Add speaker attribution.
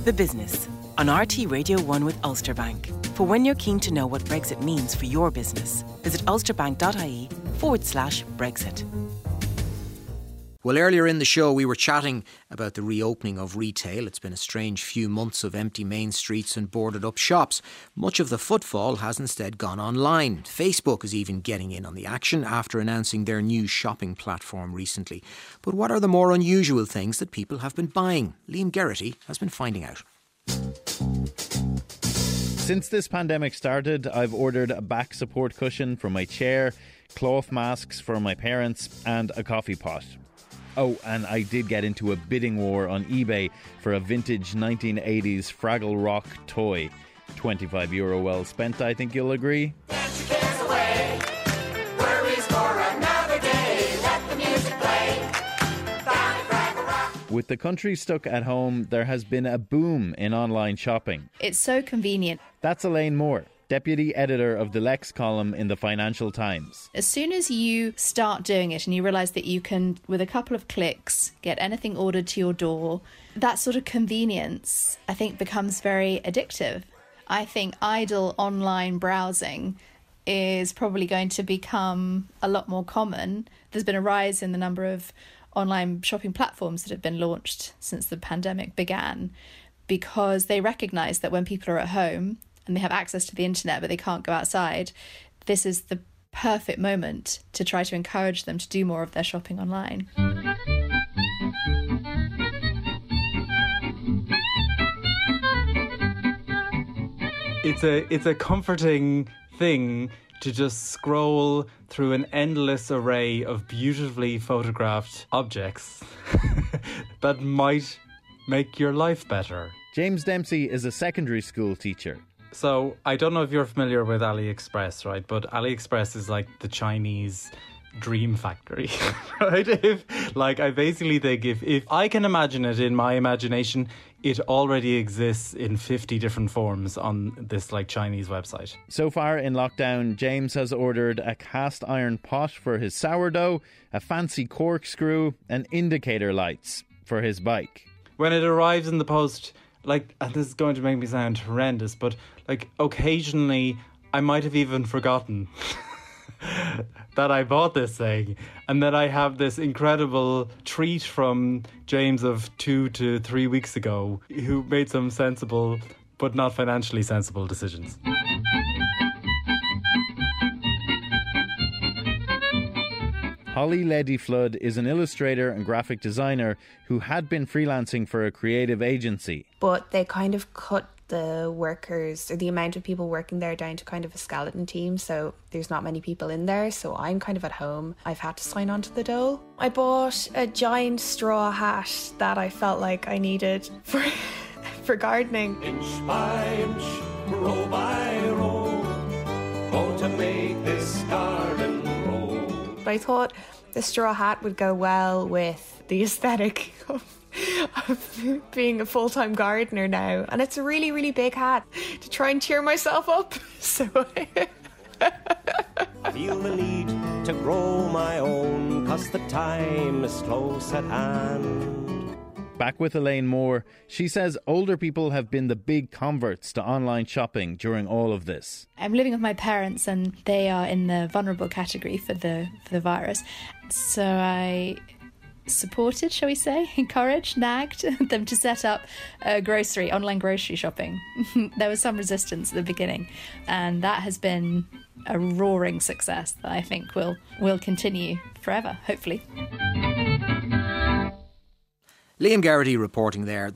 Speaker 1: The Business on RT Radio 1 with Ulster Bank. For when you're keen to know what Brexit means for your business, visit ulsterbank.ie/Brexit.
Speaker 2: Well, earlier in the show we were chatting about the reopening of retail. It's been a strange few months of empty main streets and boarded up shops. Much of the footfall has instead gone online. Facebook is even getting in on the action after announcing their new shopping platform recently. But what are the more unusual things that people have been buying? Liam Geraghty has been finding out.
Speaker 3: Since this pandemic started, I've ordered a back support cushion for my chair, cloth masks for my parents and a coffee pot. Oh, and I did get into a bidding war on eBay for a vintage 1980s Fraggle Rock toy. €25 well spent, I think you'll agree.
Speaker 4: Get your cares away. Worries for another day. Let the music play. Down at Fraggle Rock.
Speaker 3: With the country stuck at home, there has been a boom in online shopping.
Speaker 5: It's so convenient.
Speaker 3: That's Elaine Moore, deputy editor of the Lex column in the Financial Times.
Speaker 5: As soon as you start doing it and you realise that you can, with a couple of clicks, get anything ordered to your door, that sort of convenience, I think, becomes very addictive. I think idle online browsing is probably going to become a lot more common. There's been a rise in the number of online shopping platforms that have been launched since the pandemic began, because they recognise that when people are at home and they have access to the internet but they can't go outside, this is the perfect moment to try to encourage them to do more of their shopping online.
Speaker 6: It's a comforting thing to just scroll through an endless array of beautifully photographed objects that might make your life better.
Speaker 3: James Dempsey is a secondary school teacher.
Speaker 6: So, I don't know if you're familiar with AliExpress, right? But AliExpress is like the Chinese dream factory, right? I basically think if I can imagine it in my imagination, it already exists in 50 different forms on this Chinese website.
Speaker 3: So far in lockdown, James has ordered a cast iron pot for his sourdough, a fancy corkscrew, and indicator lights for his bike.
Speaker 6: When it arrives in the post, and this is going to make me sound horrendous, but occasionally I might have even forgotten that I bought this thing, and that I have this incredible treat from James of 2 to 3 weeks ago, who made some sensible but not financially sensible decisions.
Speaker 3: Holly Leddy-Flood is an illustrator and graphic designer who had been freelancing for a creative agency.
Speaker 7: But they kind of cut the workers, or the amount of people working there, down to kind of a skeleton team, so there's not many people in there, so I'm kind of at home. I've had to sign on to the dole. I bought a giant straw hat that I felt like I needed for gardening.
Speaker 4: Inch by inch, row by row, oh, to make this garden grow.
Speaker 7: But I thought the straw hat would go well with the aesthetic of being a full-time gardener now, and it's a really, really big hat to try and cheer myself up. So
Speaker 4: I feel the need to grow my own, 'cause the time is close at hand.
Speaker 3: Back with Elaine Moore, she says older people have been the big converts to online shopping during all of this.
Speaker 5: I'm living with my parents and they are in the vulnerable category for the virus, so I supported, shall we say, encouraged, nagged them to set up online grocery shopping. There was some resistance at the beginning, and that has been a roaring success that I think will continue forever, hopefully.
Speaker 2: Liam Geraghty reporting there.